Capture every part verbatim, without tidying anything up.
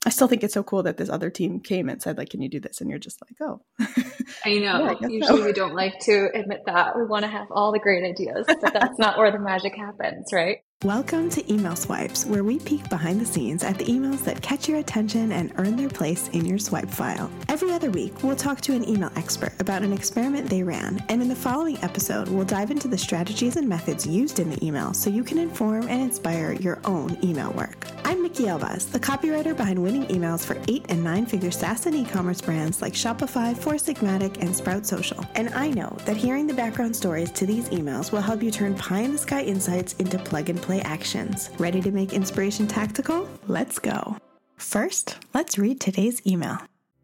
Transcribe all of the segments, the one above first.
I still think it's so cool that this other team came and said, like, can you do this? And you're just like, oh. I know. Yeah, I guess Usually so. we don't like to admit that. We want to have all the great ideas, but that's not where the magic happens, right? Welcome to Email Swipes, where we peek behind the scenes at the emails that catch your attention and earn their place in your swipe file. Every other week, we'll talk to an email expert about an experiment they ran, and in the following episode, we'll dive into the strategies and methods used in the email so you can inform and inspire your own email work. I'm Mickey Elvas, the copywriter behind winning emails for eight and nine figure SaaS and e-commerce brands like Shopify, Four Sigmatic, and Sprout Social. And I know that hearing the background stories to these emails will help you turn pie-in-the-sky insights into plug-and-play actions. Ready to make inspiration tactical? Let's go. First, let's read today's email.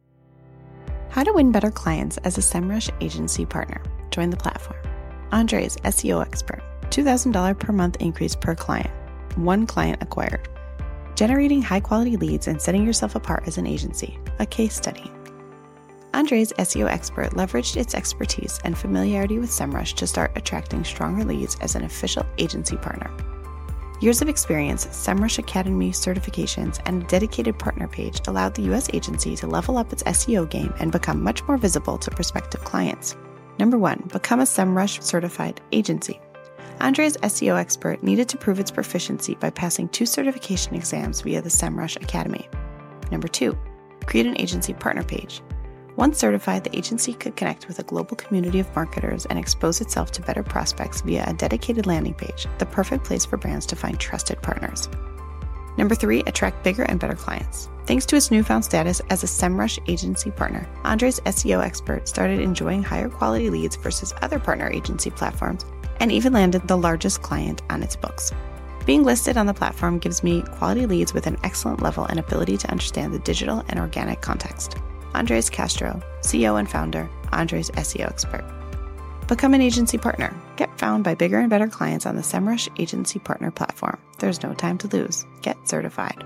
How to win better clients as a SEMrush agency partner. Join the platform. Andres, S E O expert. two thousand dollars per month increase per client. One client acquired. Generating high-quality leads and setting yourself apart as an agency. A case study. Andres, S E O expert, leveraged its expertise and familiarity with SEMrush to start attracting stronger leads as an official agency partner. Years of experience, SEMrush Academy certifications, and a dedicated partner page allowed the U S agency to level up its S E O game and become much more visible to prospective clients. Number one, become a SEMrush certified agency. Andres, S E O expert, needed to prove its proficiency by passing two certification exams via the SEMrush Academy. Number two, create an agency partner page. Once certified, the agency could connect with a global community of marketers and expose itself to better prospects via a dedicated landing page, the perfect place for brands to find trusted partners. Number three, attract bigger and better clients. Thanks to its newfound status as a SEMrush agency partner, Andres, S E O expert, started enjoying higher quality leads versus other partner agency platforms and even landed the largest client on its books. Being listed on the platform gives me quality leads with an excellent level and ability to understand the digital and organic context. Andres Castro, C E O and founder, Andres S E O expert. Become an agency partner. Get found by bigger and better clients on the SEMrush Agency Partner platform. There's no time to lose. Get certified.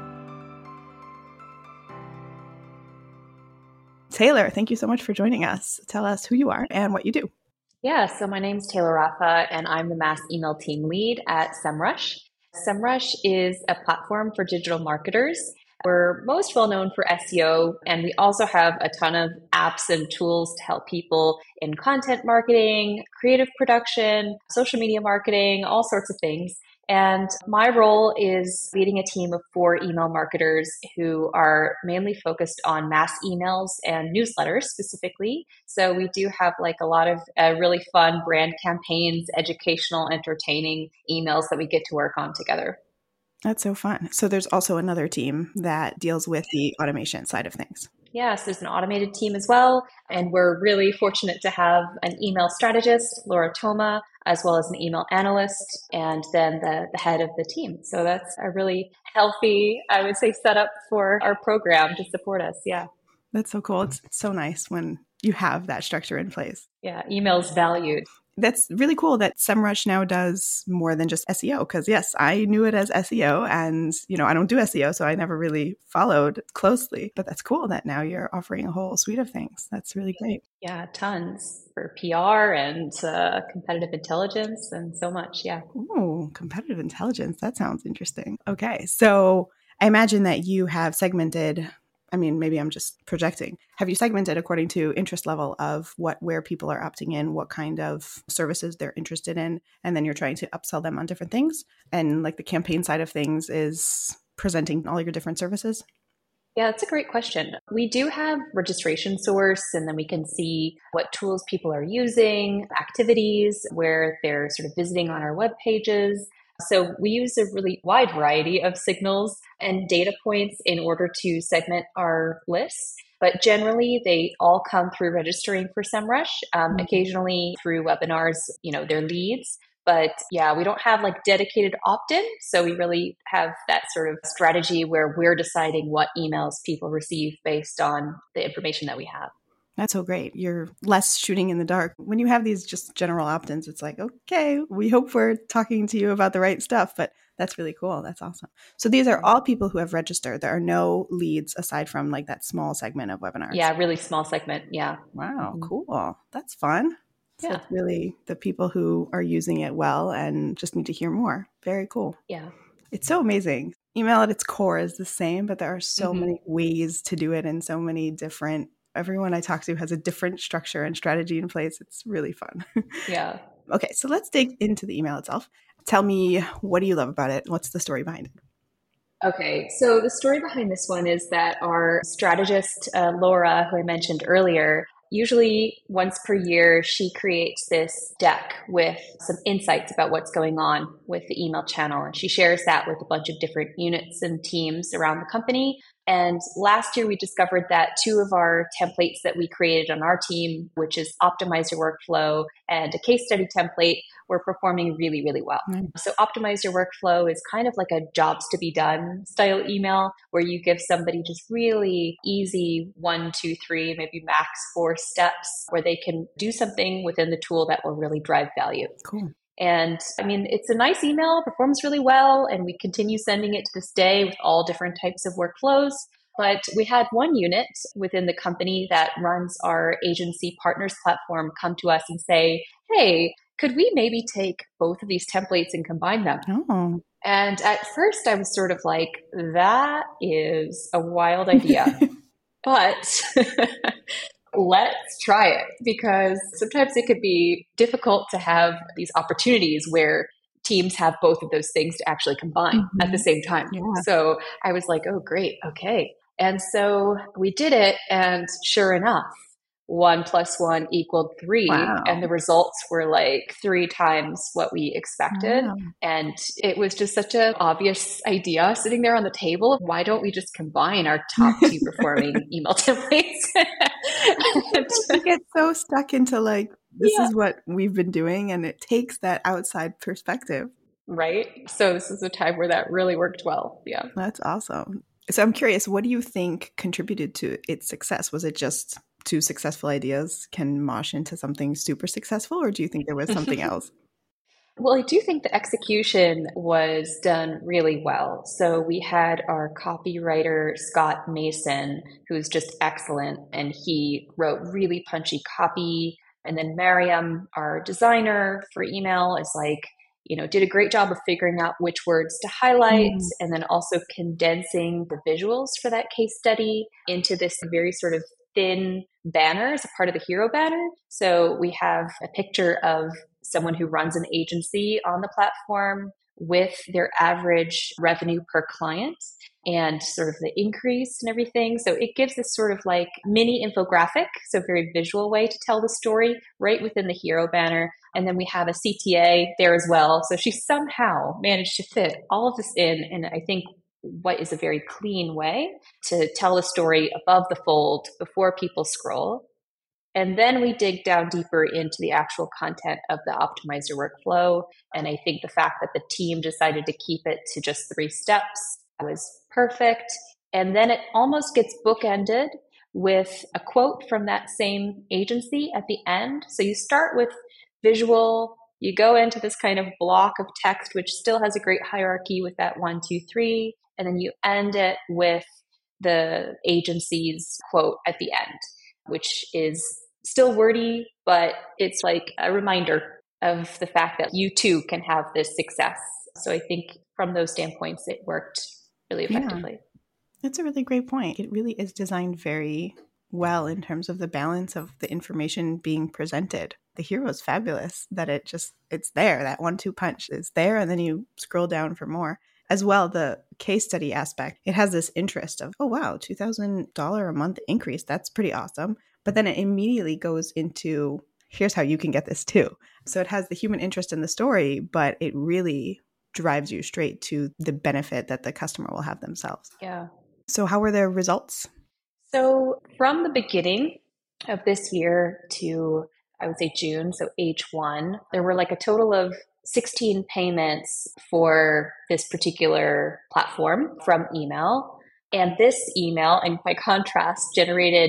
Taylor, thank you so much for joining us. Tell us who you are and what you do. Yeah, so my name's Taylor Rafa, and I'm the mass email team lead at SEMrush. SEMrush is a platform for digital marketers. We're most well known for S E O, and we also have a ton of apps and tools to help people in content marketing, creative production, social media marketing, all sorts of things. And my role is leading a team of four email marketers who are mainly focused on mass emails and newsletters specifically. So we do have like a lot of uh, really fun brand campaigns, educational, entertaining emails that we get to work on together. That's so fun. So there's also another team that deals with the automation side of things. Yes, there's an automated team as well. And we're really fortunate to have an email strategist, Laura Toma, as well as an email analyst, and then the, the head of the team. So that's a really healthy, I would say, setup for our program to support us. Yeah. That's so cool. It's so nice when you have that structure in place. Yeah, email's valued. That's really cool that SEMrush now does more than just S E O, because yes, I knew it as S E O, and you know I don't do S E O, so I never really followed closely. But that's cool that now you're offering a whole suite of things. That's really great. Yeah, tons for P R and uh, competitive intelligence and so much. Yeah. Ooh, competitive intelligence. That sounds interesting. Okay, so I imagine that you have segmented. I mean, maybe I'm just projecting. Have you segmented according to interest level of what, where people are opting in, what kind of services they're interested in, and then you're trying to upsell them on different things? And like the campaign side of things is presenting all your different services? Yeah, that's a great question. We do have registration source, and then we can see what tools people are using, activities, where they're sort of visiting on our web pages. So we use a really wide variety of signals and data points in order to segment our lists. But generally, they all come through registering for SEMrush, um, mm-hmm. occasionally through webinars, you know, their leads. But yeah, we don't have like dedicated opt-in. So we really have that sort of strategy where we're deciding what emails people receive based on the information that we have. That's so great. You're less shooting in the dark. When you have these just general opt-ins, it's like, okay, we hope we're talking to you about the right stuff, but that's really cool. That's awesome. So these are all people who have registered. There are no leads aside from like that small segment of webinars. Yeah, really small segment. Yeah. Wow, cool. That's fun. So yeah. it's really the people who are using it well and just need to hear more. Very cool. Yeah. It's so amazing. email at its core is the same, but there are so Mm-hmm. many ways to do it and so many different, everyone I talk to has a different structure and strategy in place. It's really fun. Yeah. Okay, so let's dig into the email itself. Tell me, what do you love about it? What's the story behind it? Okay, so the story behind this one is that our strategist, uh, Laura, who I mentioned earlier, usually once per year, she creates this deck with some insights about what's going on with the email channel. And she shares that with a bunch of different units and teams around the company. And last year, we discovered that two of our templates that we created on our team, which is Optimize Your Workflow and a case study template, were performing really, really well. Mm. So Optimize Your Workflow is kind of like a jobs to be done style email where you give somebody just really easy one, two, three, maybe max four steps where they can do something within the tool that will really drive value. Cool. And I mean, it's a nice email, performs really well, and we continue sending it to this day with all different types of workflows. But we had one unit within the company that runs our agency partners platform come to us and say, hey, could we maybe take both of these templates and combine them? Oh. And at first I was sort of like, that is a wild idea. But let's try it, because sometimes it could be difficult to have these opportunities where teams have both of those things to actually combine mm-hmm. at the same time. Yeah. So I was like, oh, great. Okay. And so we did it. And sure enough, one plus one equaled three. Wow. And the results were like three times what we expected. Wow. And it was just such an obvious idea sitting there on the table. Why don't we just combine our top two performing email templates? You get so stuck into like, this yeah. is what we've been doing. And it takes that outside perspective. Right. So this is a time where that really worked well. Yeah. That's awesome. So I'm curious, what do you think contributed to its success? Was it just two successful ideas can mosh into something super successful, or do you think there was something else? Well, I do think the execution was done really well. So we had our copywriter, Scott Mason, who's just excellent, and he wrote really punchy copy. And then Mariam, our designer for email, is like, you know, did a great job of figuring out which words to highlight mm. and then also condensing the visuals for that case study into this very sort of thin banner as a part of the hero banner. So we have a picture of someone who runs an agency on the platform with their average revenue per client and sort of the increase and everything. So it gives this sort of like mini infographic, so very visual way to tell the story right within the hero banner. And then we have a C T A there as well. So she somehow managed to fit all of this in, and I think what is a very clean way to tell the story above the fold before people scroll. And then we dig down deeper into the actual content of the Optimize Your Workflow. And I think the fact that the team decided to keep it to just three steps was perfect. And then it almost gets bookended with a quote from that same agency at the end. So you start with visual, you go into this kind of block of text, which still has a great hierarchy with that one, two, three. And then you end it with the agency's quote at the end, which is still wordy, but it's like a reminder of the fact that you too can have this success. So I think from those standpoints, it worked really effectively. Yeah. That's a really great point. It really is designed very well in terms of the balance of the information being presented. The hero is fabulous that it just, it's there. That one, two punch is there. And then you scroll down for more. As well, the case study aspect, it has this interest of, oh, wow, two thousand dollars a month increase. That's pretty awesome. But then it immediately goes into, here's how you can get this too. So it has the human interest in the story, but it really drives you straight to the benefit that the customer will have themselves. Yeah. So how were the results? So from the beginning of this year to, I would say June, so H one, there were like a total of sixteen payments for this particular platform from email. And this email, and by contrast, generated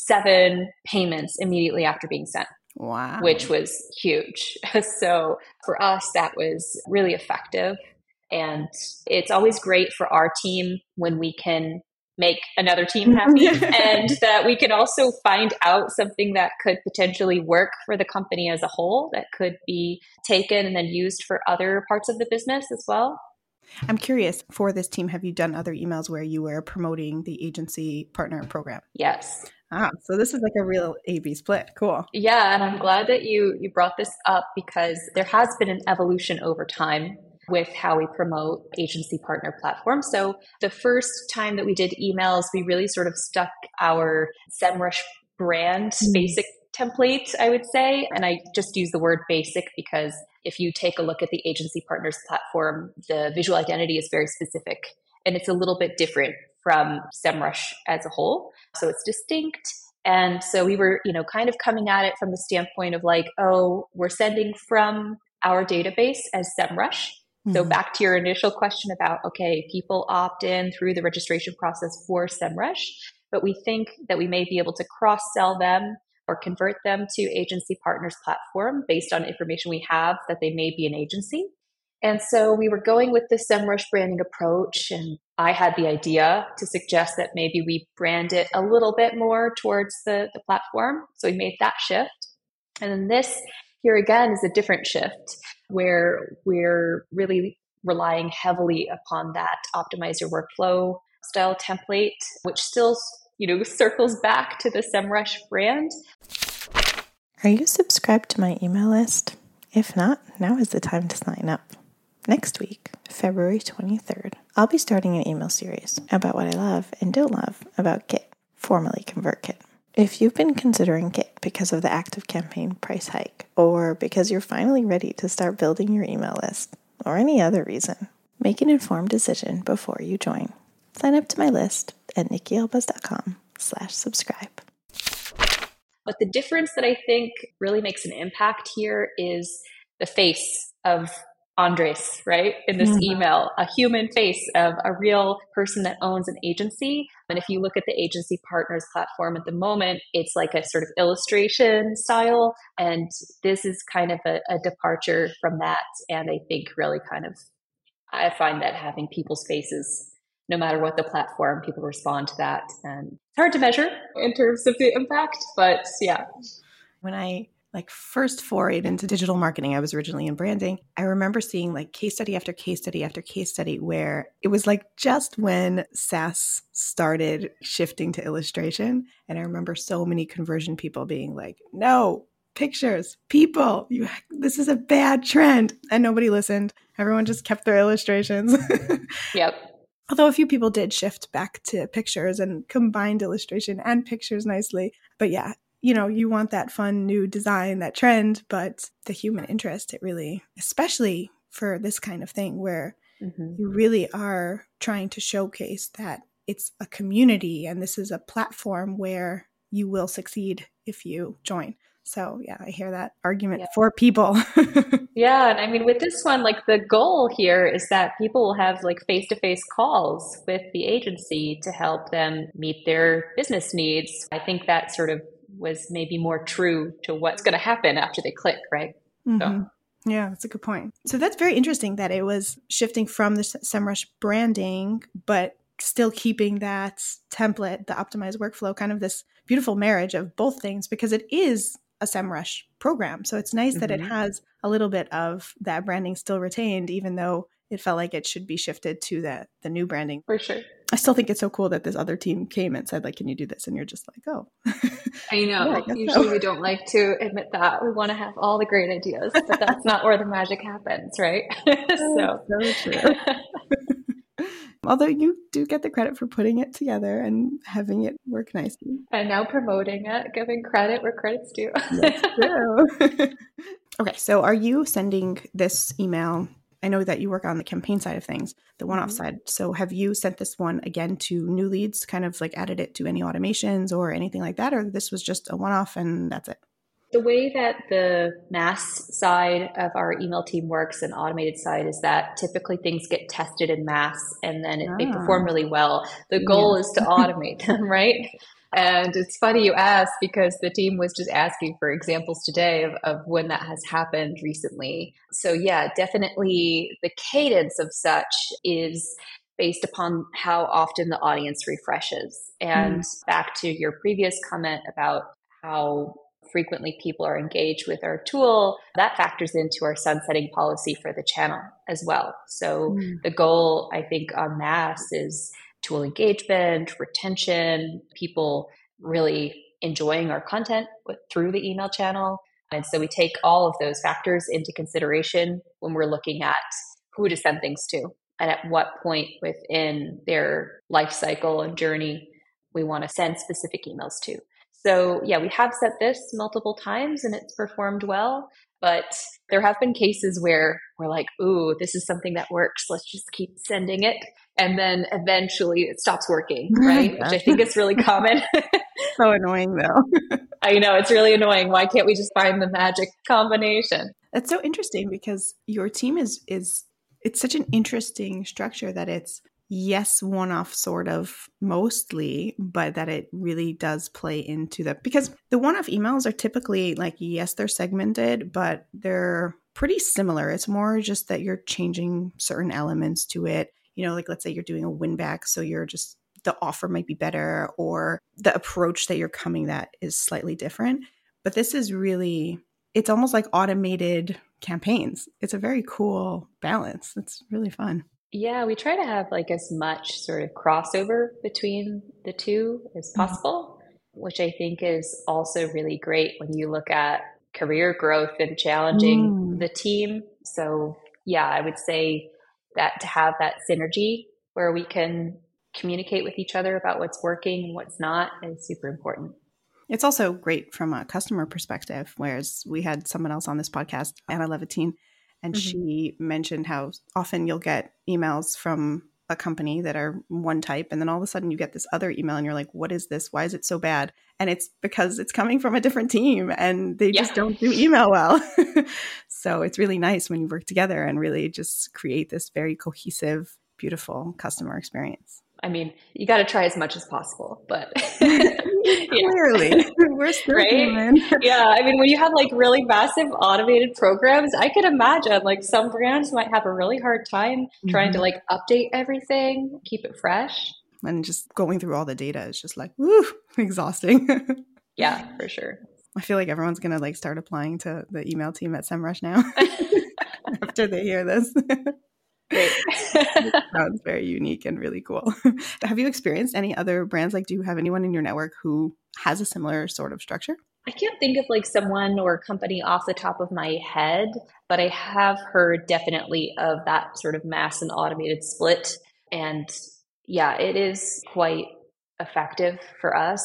seven payments immediately after being sent. Wow. Which was huge. So for us, that was really effective. And it's always great for our team when we can make another team happy and that we can also find out something that could potentially work for the company as a whole that could be taken and then used for other parts of the business as well. I'm curious, for this team, have you done other emails where you were promoting the agency partner program? Yes. Ah, so this is like a real A B split. Cool. Yeah, and I'm glad that you you brought this up because there has been an evolution over time with how we promote agency partner platforms. So the first time that we did emails, we really sort of stuck our SEMrush brand mm. basic template, I would say. And I just use the word basic because if you take a look at the agency partners platform, the visual identity is very specific and it's a little bit different from SEMrush as a whole. So it's distinct. And so we were, you know, kind of coming at it from the standpoint of like, oh, we're sending from our database as SEMrush. Mm-hmm. So back to your initial question about, okay, people opt in through the registration process for SEMrush, but we think that we may be able to cross-sell them or convert them to agency partners platform based on information we have that they may be an agency. And so we were going with the SEMrush branding approach, and I had the idea to suggest that maybe we brand it a little bit more towards the, the platform. So we made that shift. And then this here again is a different shift where we're really relying heavily upon that optimize your workflow style template, which still, you know, circles back to the SEMrush brand. Are you subscribed to my email list? If not, now is the time to sign up. Next week, February twenty-third, I'll be starting an email series about what I love and don't love about Git, formerly ConvertKit. If you've been considering Git because of the ActiveCampaign price hike, or because you're finally ready to start building your email list, or any other reason, make an informed decision before you join. Sign up to my list at nikkielbaz.com slash subscribe. But the difference that I think really makes an impact here is the face of Andres, right? In this mm-hmm. email, a human face of a real person that owns an agency. And if you look at the agency partners platform at the moment, it's like a sort of illustration style. And this is kind of a, a departure from that. And I think really kind of, I find that having people's faces, no matter what the platform, people respond to that. And it's hard to measure in terms of the impact, but yeah. When I like first forayed into digital marketing, I was originally in branding. I remember seeing like case study after case study after case study where it was like just when SaaS started shifting to illustration. And I remember so many conversion people being like, no, pictures, people, you, this is a bad trend. And nobody listened. Everyone just kept their illustrations. Yep. Although a few people did shift back to pictures and combined illustration and pictures nicely. But yeah, you know, you want that fun new design, that trend, but the human interest, it really, especially for this kind of thing where mm-hmm. you really are trying to showcase that it's a community and this is a platform where you will succeed if you join. So yeah, I hear that argument yeah. for people. Yeah. And I mean, with this one, like the goal here is that people will have like face-to-face calls with the agency to help them meet their business needs. I think that sort of was maybe more true to what's going to happen after they click, right? Mm-hmm. So. Yeah, that's a good point. So that's very interesting that it was shifting from the SEMrush branding, but still keeping that template, the optimized workflow, kind of this beautiful marriage of both things, because it is a SEMrush program. So it's nice mm-hmm. that it has a little bit of that branding still retained, even though it felt like it should be shifted to the, the new branding. For sure. I still think it's so cool that this other team came and said, like, can you do this? And you're just like, oh. I know. Yeah, I Usually so. We don't like to admit that. We want to have all the great ideas, but that's not where the magic happens, right? so. so true. Although you do get the credit for putting it together and having it work nicely. And now promoting it, giving credit where credit's due. That's true. Okay, so are you sending this email? I know that you work on the campaign side of things, the one-off mm-hmm. side. So have you sent this one again to new leads, kind of like added it to any automations or anything like that? Or this was just a one-off and that's it? The way that the mass side of our email team works and automated side is that typically things get tested in mass and then if ah. they perform really well, the goal yeah. is to automate them, right? And it's funny you ask because the team was just asking for examples today of, of when that has happened recently. So yeah, definitely the cadence of such is based upon how often the audience refreshes. And mm. back to your previous comment about how frequently people are engaged with our tool, that factors into our sunsetting policy for the channel as well. So mm. the goal, I think, on Mass is tool engagement, retention, people really enjoying our content with, through the email channel. And so we take all of those factors into consideration when we're looking at who to send things to and at what point within their life cycle and journey we want to send specific emails to. So yeah, we have set this multiple times and it's performed well, but there have been cases where we're like, ooh, this is something that works. Let's just keep sending it. And then eventually it stops working, right? Which I think is really common. So annoying though. I know, it's really annoying. Why can't we just find the magic combination? That's so interesting because your team is, is it's such an interesting structure that it's, yes, one-off sort of mostly, but that it really does play into the, because the one-off emails are typically like, yes, they're segmented, but they're pretty similar. It's more just that you're changing certain elements to it. You know, like let's say you're doing a win back. So you're just, the offer might be better or the approach that you're coming that is slightly different. But this is really, it's almost like automated campaigns. It's a very cool balance. It's really fun. Yeah, we try to have like as much sort of crossover between the two as possible, mm-hmm. which I think is also really great when you look at career growth and challenging mm. the team. So yeah, I would say that to have that synergy where we can communicate with each other about what's working and what's not is super important. It's also great from a customer perspective, whereas we had someone else on this podcast, Anna Levatine, and mm-hmm. she mentioned how often you'll get emails from a company that are one type, and then all of a sudden you get this other email and you're like, what is this? Why is it so bad? And it's because it's coming from a different team and they yeah. just don't do email well. So it's really nice when you work together and really just create this very cohesive, beautiful customer experience. I mean, you got to try as much as possible, but clearly we're still right? human. Yeah. I mean, when you have like really massive automated programs, I could imagine like some brands might have a really hard time mm-hmm. trying to like update everything, keep it fresh. And just going through all the data is just like, woo, exhausting. Yeah, for sure. I feel like everyone's going to like start applying to the email team at SEMrush now after they hear this. Great. It sounds very unique and really cool. Have you experienced any other brands? Like, do you have anyone in your network who has a similar sort of structure? I can't think of like someone or company off the top of my head, but I have heard definitely of that sort of mass and automated split. And yeah, it is quite effective for us.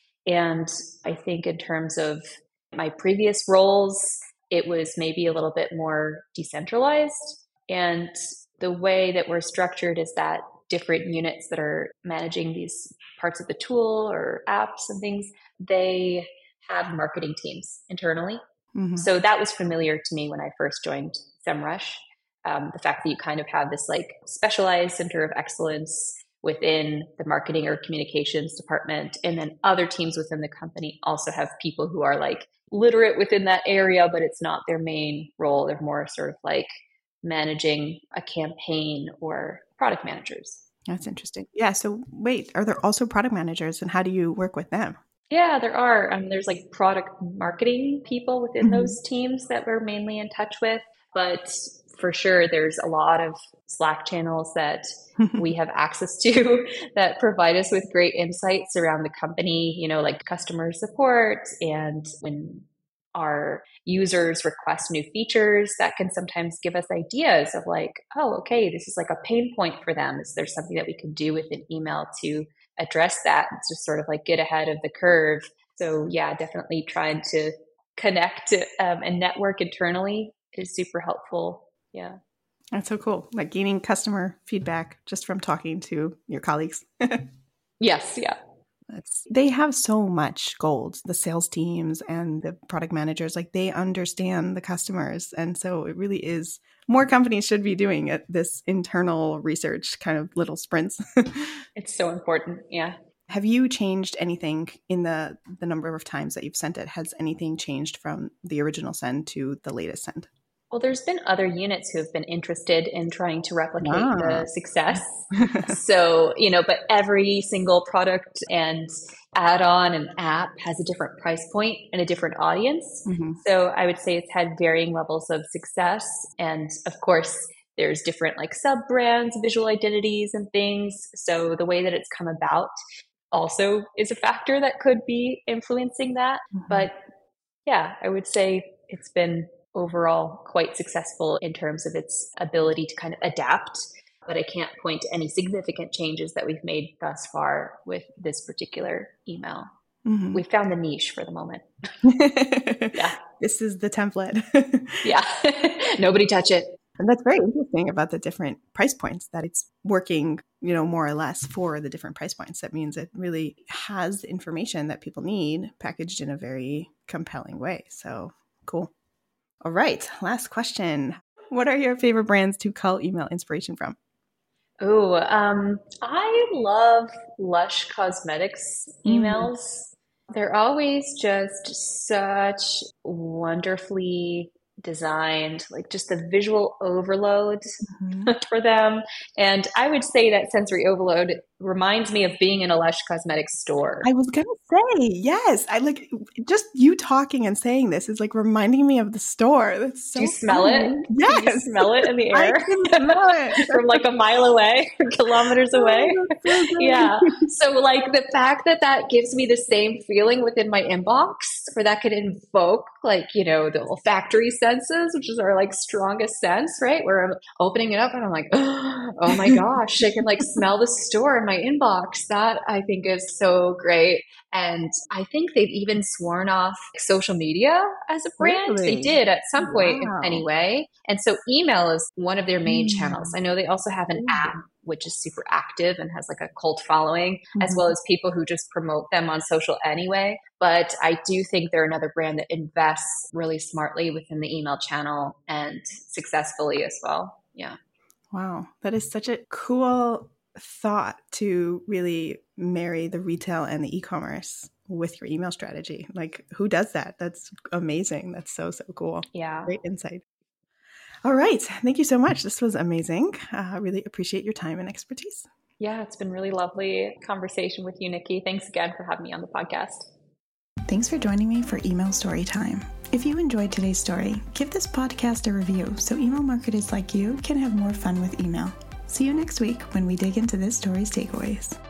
And I think in terms of my previous roles, it was maybe a little bit more decentralized. And the way that we're structured is that different units that are managing these parts of the tool or apps and things, they have marketing teams internally. Mm-hmm. So that was familiar to me when I first joined SEMrush. Um, the fact that you kind of have this like specialized center of excellence within the marketing or communications department. And then other teams within the company also have people who are like literate within that area, but it's not their main role. They're more sort of like managing a campaign or product managers. That's interesting. Yeah. So wait, are there also product managers and how do you work with them? Yeah, there are. Um, there's like product marketing people within mm-hmm. those teams that we're mainly in touch with. But for sure, there's a lot of Slack channels that we have access to that provide us with great insights around the company, you know, like customer support. And when our users request new features, that can sometimes give us ideas of like, oh, okay, this is like a pain point for them. Is there something that we can do with an email to address that? It's just sort of like get ahead of the curve. So yeah, definitely trying to connect um, and network internally is super helpful. Yeah. That's so cool. Like gaining customer feedback just from talking to your colleagues. Yes. Yeah. That's, they have so much gold, the sales teams and the product managers, like they understand the customers. And so it really is, more companies should be doing it, this internal research kind of little sprints. It's so important. Yeah. Have you changed anything in the, the number of times that you've sent it? Has anything changed from the original send to the latest send? Well, there's been other units who have been interested in trying to replicate Ah. the success. So, you know, but every single product and add-on and app has a different price point and a different audience. Mm-hmm. So I would say it's had varying levels of success. And of course, there's different like sub-brands, visual identities and things. So the way that it's come about also is a factor that could be influencing that. Mm-hmm. But yeah, I would say it's been overall quite successful in terms of its ability to kind of adapt. But I can't point to any significant changes that we've made thus far with this particular email. Mm-hmm. We found the niche for the moment. Yeah. This is the template. Yeah. Nobody touch it. And that's very interesting about the different price points, that it's working, you know, more or less for the different price points. That means it really has the information that people need packaged in a very compelling way. So cool. All right. Last question. What are your favorite brands to cull email inspiration from? Oh, um, I love Lush Cosmetics emails. Mm. They're always just such wonderfully designed, like just the visual overload mm-hmm. for them. And I would say that sensory overload reminds me of being in a Lush Cosmetics store. I was going to say, yes. I like just you talking and saying this is like reminding me of the store. That's so Do you smell funny. it? Yes. Do you smell it in the air? I can smell it. From like a mile away, kilometers away. Oh, so yeah. So like the fact that that gives me the same feeling within my inbox, or that could invoke like, you know, the olfactory senses, which is our like strongest sense, right? Where I'm opening it up and I'm like, oh my gosh, I can like smell the store in my inbox. That I think is so great. And I think they've even sworn off social media as a brand. Really? They did at some point Wow. anyway. And so email is one of their main mm. channels. I know they also have an Ooh. app, which is super active and has like a cult following, mm-hmm. as well as people who just promote them on social anyway. But I do think they're another brand that invests really smartly within the email channel and successfully as well. Yeah. Wow. That is such a cool thought to really marry the retail and the e-commerce with your email strategy. Like, who does that? That's amazing. That's so, so cool. Yeah. Great insight. All right. Thank you so much. This was amazing. I uh, really appreciate your time and expertise. Yeah, it's been really lovely conversation with you, Nikki. Thanks again for having me on the podcast. Thanks for joining me for Email Story Time. If you enjoyed today's story, give this podcast a review so email marketers like you can have more fun with email. See you next week when we dig into this story's takeaways.